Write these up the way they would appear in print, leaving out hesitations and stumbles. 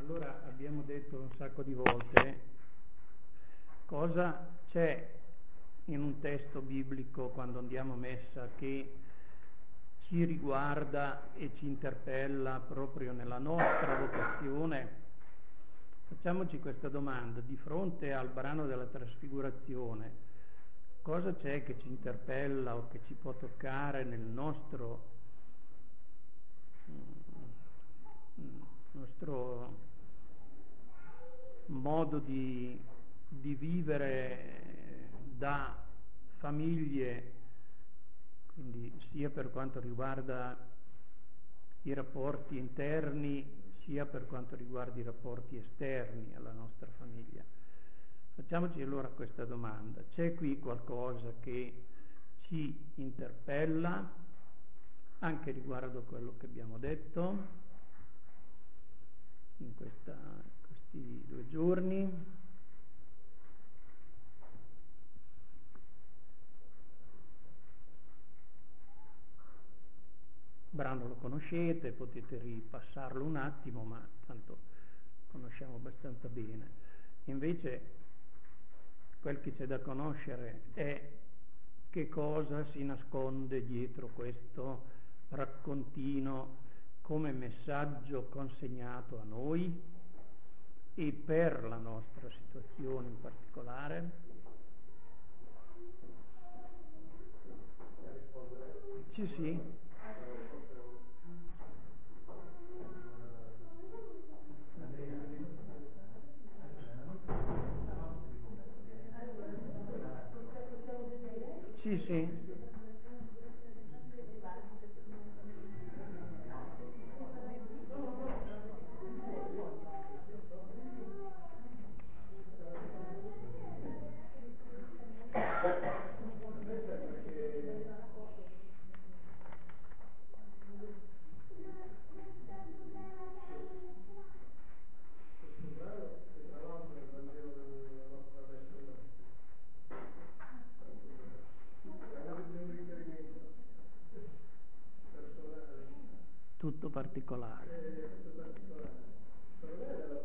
Allora abbiamo detto un sacco di volte cosa c'è in un testo biblico quando andiamo a messa che ci riguarda e ci interpella proprio nella nostra vocazione. Facciamoci questa domanda: di fronte al brano della trasfigurazione, cosa c'è che ci interpella o che ci può toccare nel nostro modo di vivere da famiglie, quindi sia per quanto riguarda i rapporti interni sia per quanto riguarda i rapporti esterni alla nostra famiglia. Facciamoci allora questa domanda: c'è qui qualcosa che ci interpella anche riguardo a quello che abbiamo detto in questi 2 giorni? Il brano lo conoscete, potete ripassarlo un attimo, ma tanto conosciamo abbastanza bene. Invece quel che c'è da conoscere è che cosa si nasconde dietro questo raccontino come messaggio consegnato a noi e per la nostra situazione in particolare. Sì. Sì. Tutto particolare. Per me nel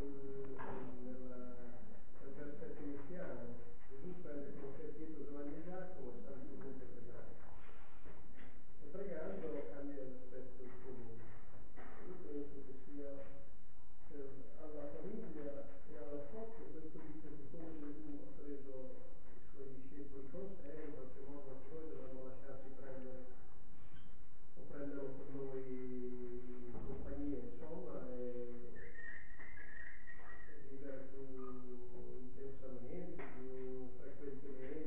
versetto iniziale Gesù prende con sé Pietro, Giovanni e Giacomo e sta sul monte pregare. E pregando cambia l'aspetto il suo mondo. Io penso che sia alla famiglia e alla coppia questo dice che come Gesù ha preso i suoi discepoli con sé, in qualche modo anche noi dovremmo lasciarci prendere o prenderlo con noi in compagnia, insomma, e vivere più intensamente, più frequentemente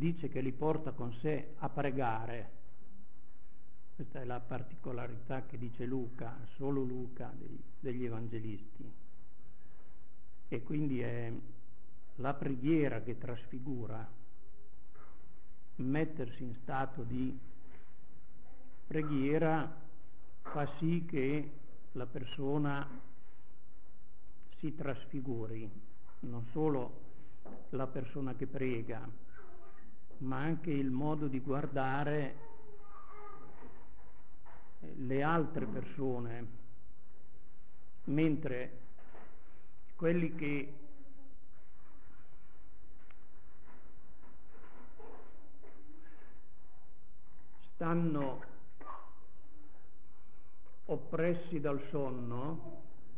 dice che li porta con sé a pregare. Questa è la particolarità che dice Luca, solo Luca degli evangelisti. E quindi è la preghiera che trasfigura, mettersi in stato di preghiera fa sì che la persona si trasfiguri, non solo la persona che prega, ma anche il modo di guardare le altre persone, mentre quelli che stanno oppressi dal sonno,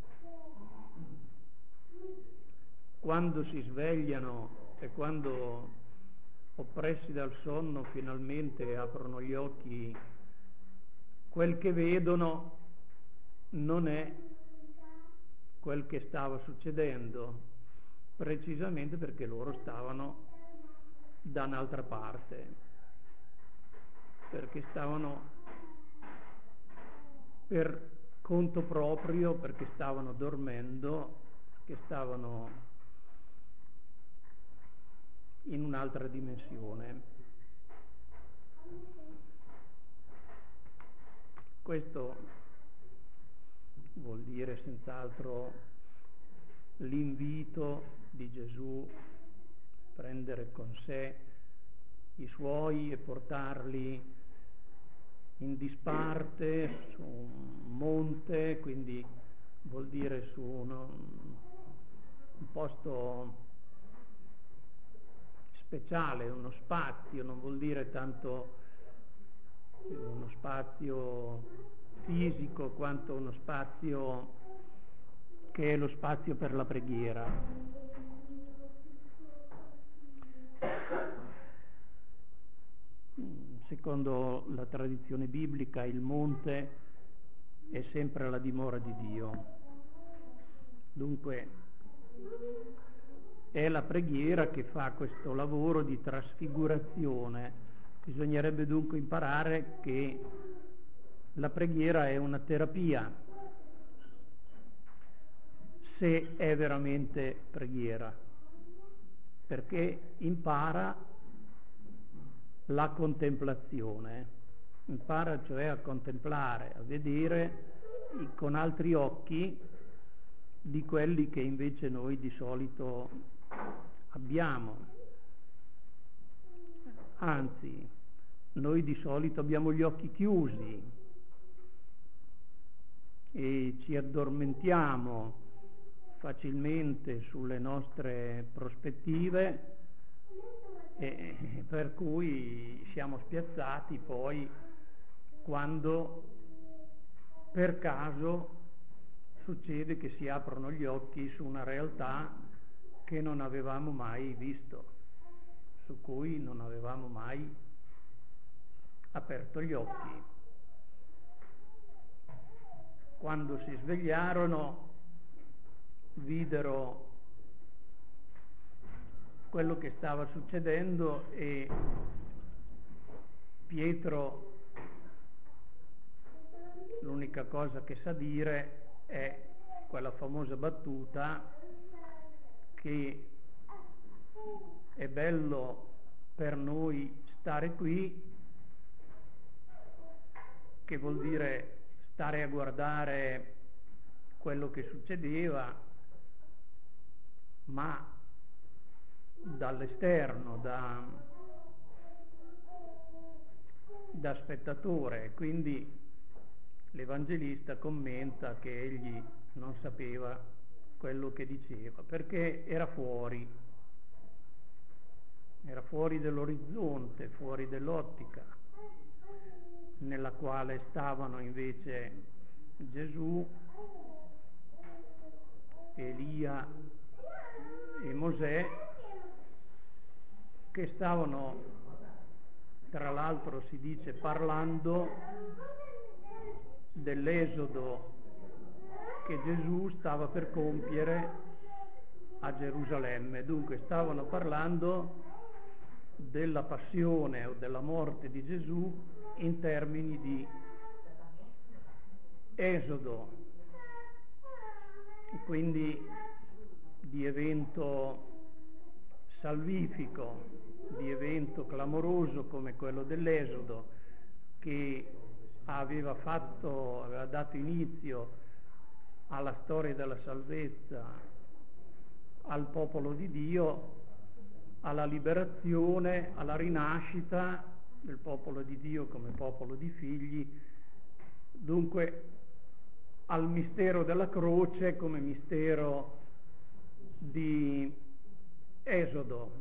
quando si svegliano e quando oppressi dal sonno finalmente aprono gli occhi, quel che vedono non è quel che stava succedendo, precisamente perché loro stavano da un'altra parte, perché stavano per conto proprio, perché stavano dormendo, che stavano in un'altra dimensione. Questo vuol dire senz'altro l'invito di Gesù a prendere con sé i suoi e portarli in disparte su un monte, quindi vuol dire su un posto speciale, uno spazio, non vuol dire tanto uno spazio fisico quanto uno spazio che è lo spazio per la preghiera. Secondo la tradizione biblica il monte è sempre la dimora di Dio. Dunque è la preghiera che fa questo lavoro di trasfigurazione. Bisognerebbe dunque imparare che la preghiera è una terapia, se è veramente preghiera, perché impara la contemplazione, impara cioè a contemplare, a vedere con altri occhi di quelli che invece noi di solito abbiamo. Anzi, noi di solito abbiamo gli occhi chiusi e ci addormentiamo facilmente sulle nostre prospettive, e per cui siamo spiazzati poi quando per caso succede che si aprono gli occhi su una realtà che non avevamo mai visto, su cui non avevamo mai aperto gli occhi. Quando si svegliarono videro quello che stava succedendo e Pietro l'unica cosa che sa dire è quella famosa battuta che è bello per noi stare qui, che vuol dire stare a guardare quello che succedeva, ma dall'esterno, da spettatore. Quindi l'Evangelista commenta che egli non sapeva quello che diceva, perché era fuori dell'orizzonte, fuori dell'ottica nella quale stavano invece Gesù, Elia e Mosè, che stavano, tra l'altro si dice, parlando dell'esodo che Gesù stava per compiere a Gerusalemme. Dunque stavano parlando della passione o della morte di Gesù in termini di esodo, quindi di evento salvifico, di evento clamoroso come quello dell'Esodo, che aveva dato inizio alla storia della salvezza al popolo di Dio, alla liberazione, alla rinascita del popolo di Dio come popolo di figli, dunque al mistero della croce come mistero di esodo,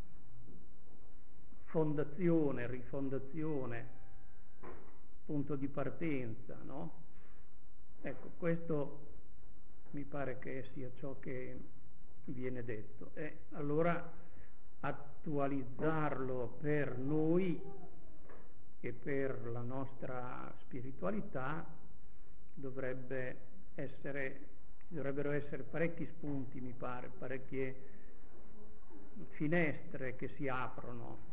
fondazione, rifondazione, punto di partenza, no? Ecco, questo mi pare che sia ciò che viene detto. E allora attualizzarlo per noi e per la nostra spiritualità dovrebbero essere parecchi spunti, mi pare, parecchie finestre che si aprono.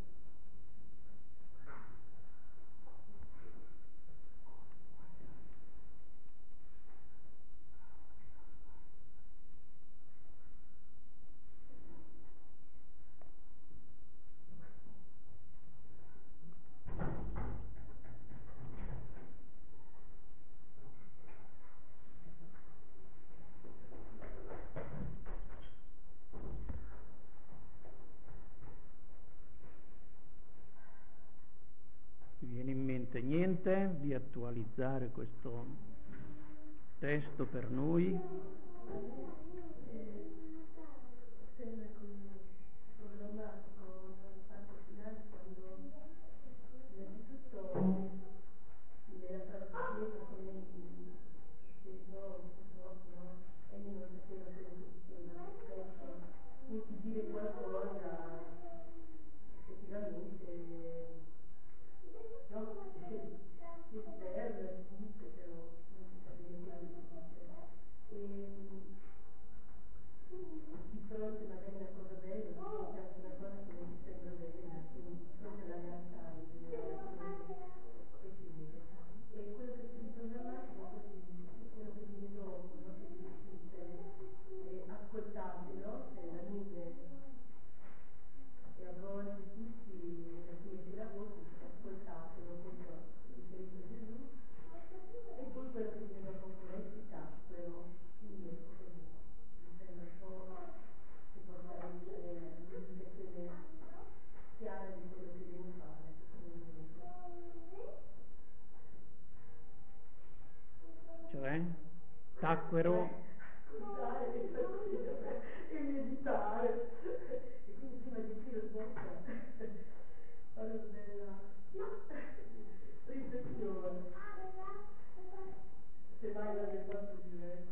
Mi viene in mente niente di attualizzare questo testo per noi? Cioè, tacquero e meditare e quindi prima di dire sbocca fare della riflessione se vai dalle vostre diverse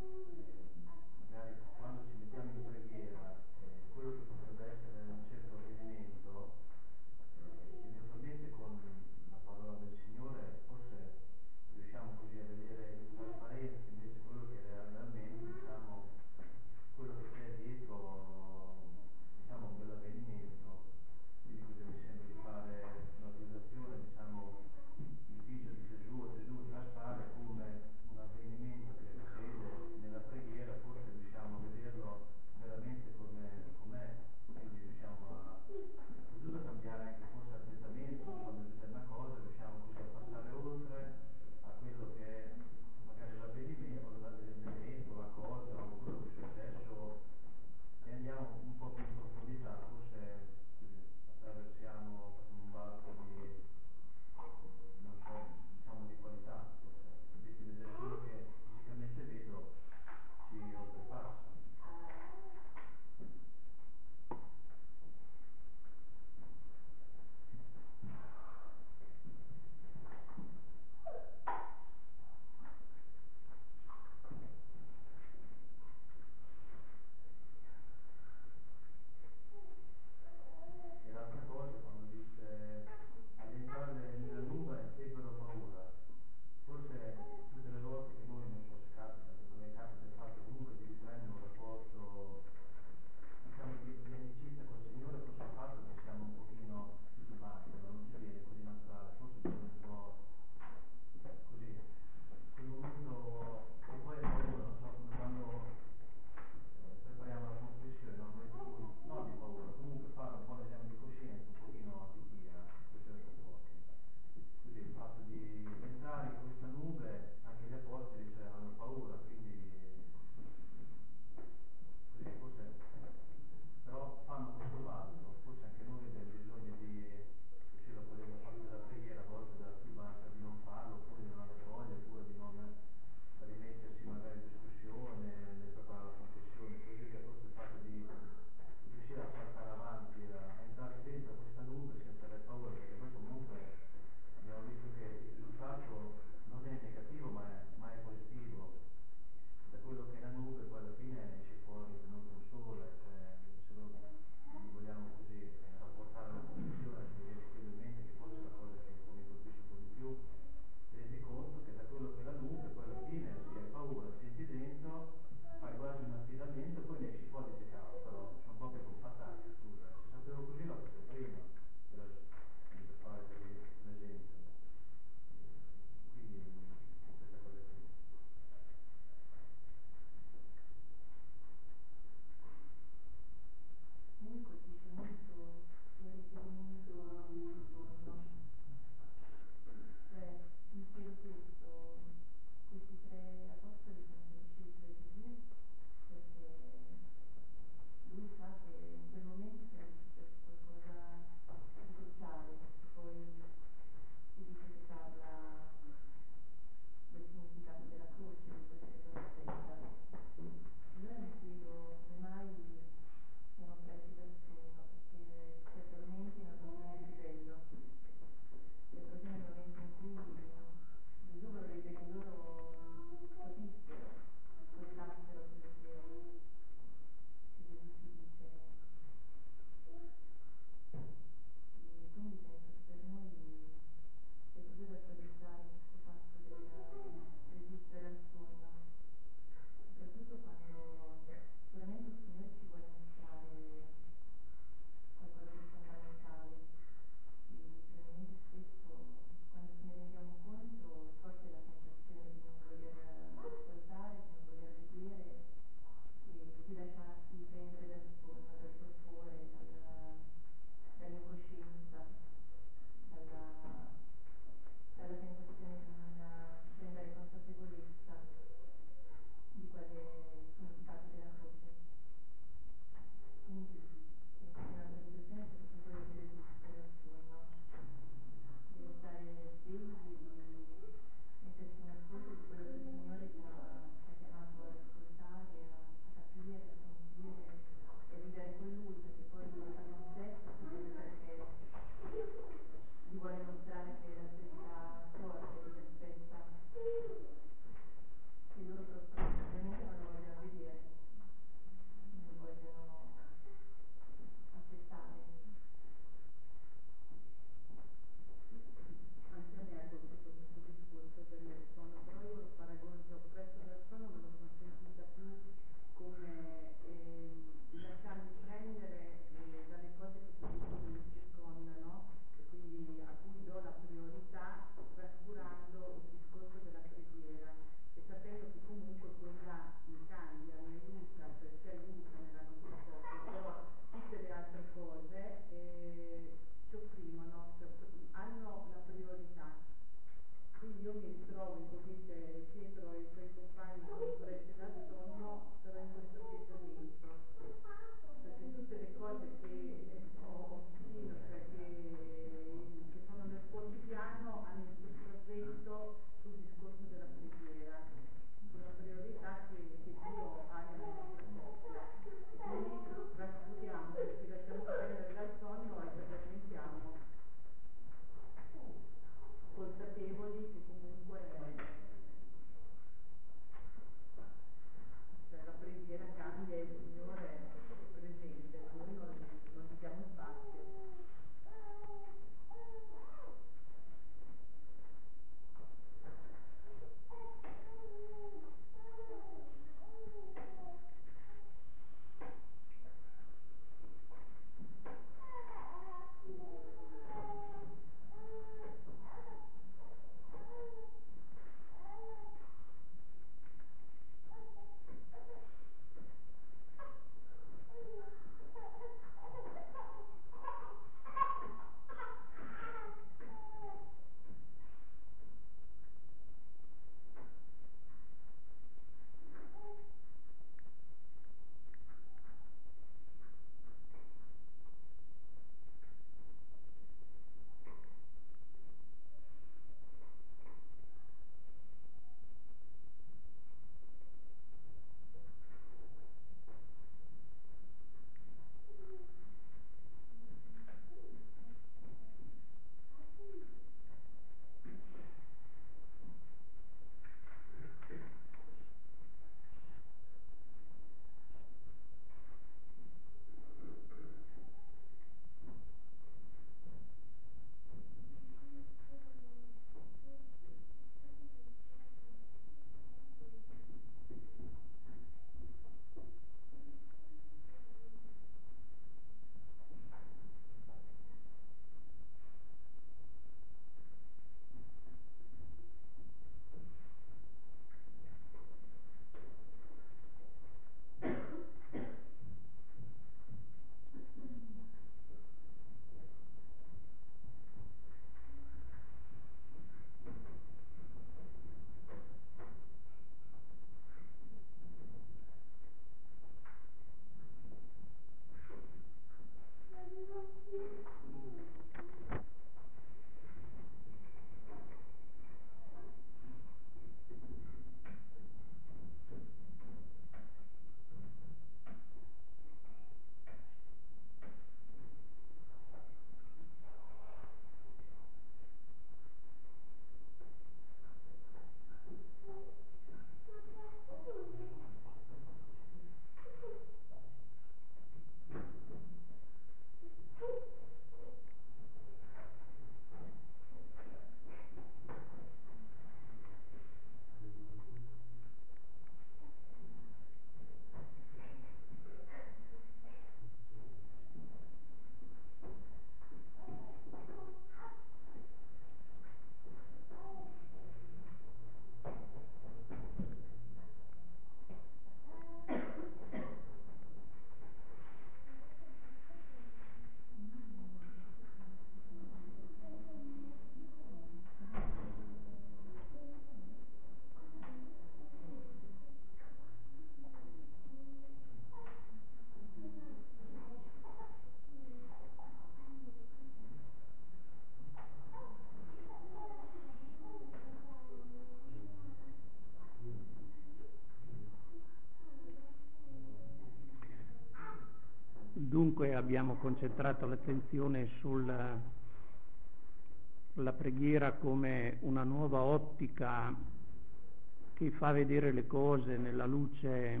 dunque abbiamo concentrato l'attenzione sulla preghiera come una nuova ottica che fa vedere le cose nella luce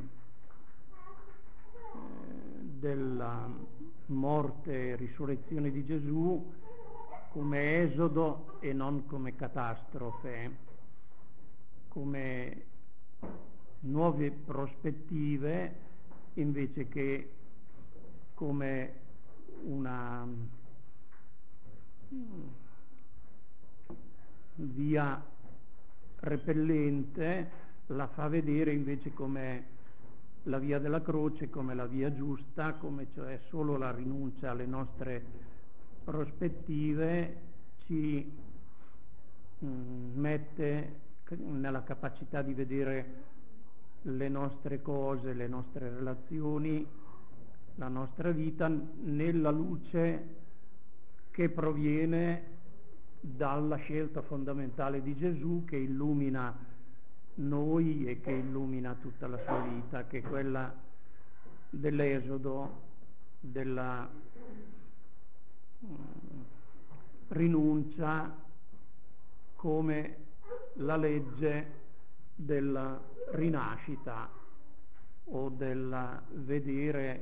della morte e risurrezione di Gesù, come esodo e non come catastrofe, come nuove prospettive invece che come una via repellente, la fa vedere invece come la via della croce, come la via giusta, come cioè solo la rinuncia alle nostre prospettive ci mette nella capacità di vedere le nostre cose, le nostre relazioni, la nostra vita nella luce che proviene dalla scelta fondamentale di Gesù, che illumina noi e che illumina tutta la sua vita, che è quella dell'esodo, della rinuncia come la legge della rinascita o del vedere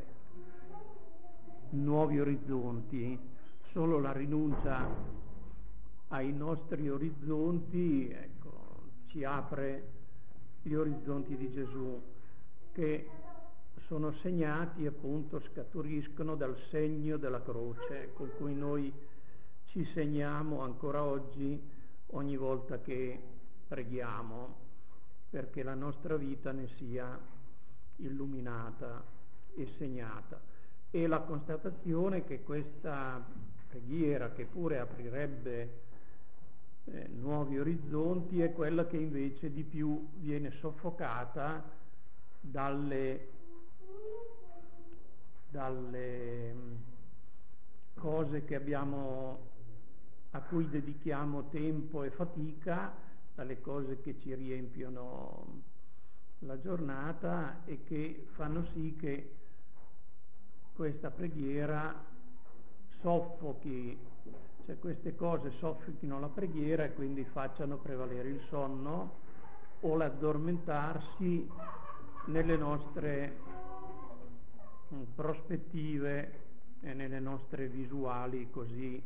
nuovi orizzonti. Solo la rinuncia ai nostri orizzonti, ecco, ci apre gli orizzonti di Gesù, che sono segnati, appunto, scaturiscono dal segno della croce con cui noi ci segniamo ancora oggi ogni volta che preghiamo, perché la nostra vita ne sia illuminata e segnata. E la constatazione che questa preghiera, che pure aprirebbe nuovi orizzonti, è quella che invece di più viene soffocata dalle cose che a cui dedichiamo tempo e fatica, dalle cose che ci riempiono la giornata e che fanno sì che questa preghiera soffochi, cioè queste cose soffochino la preghiera e quindi facciano prevalere il sonno o l'addormentarsi nelle nostre prospettive e nelle nostre visuali così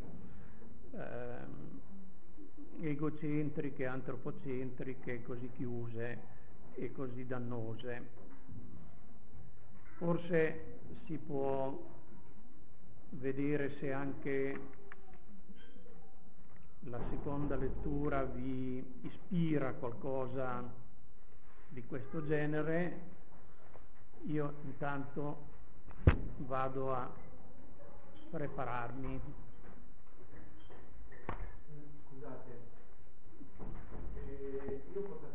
egocentriche, antropocentriche, così chiuse e così dannose. Forse si può vedere se anche la seconda lettura vi ispira qualcosa di questo genere. Io intanto vado a prepararmi. Scusate, io ho portato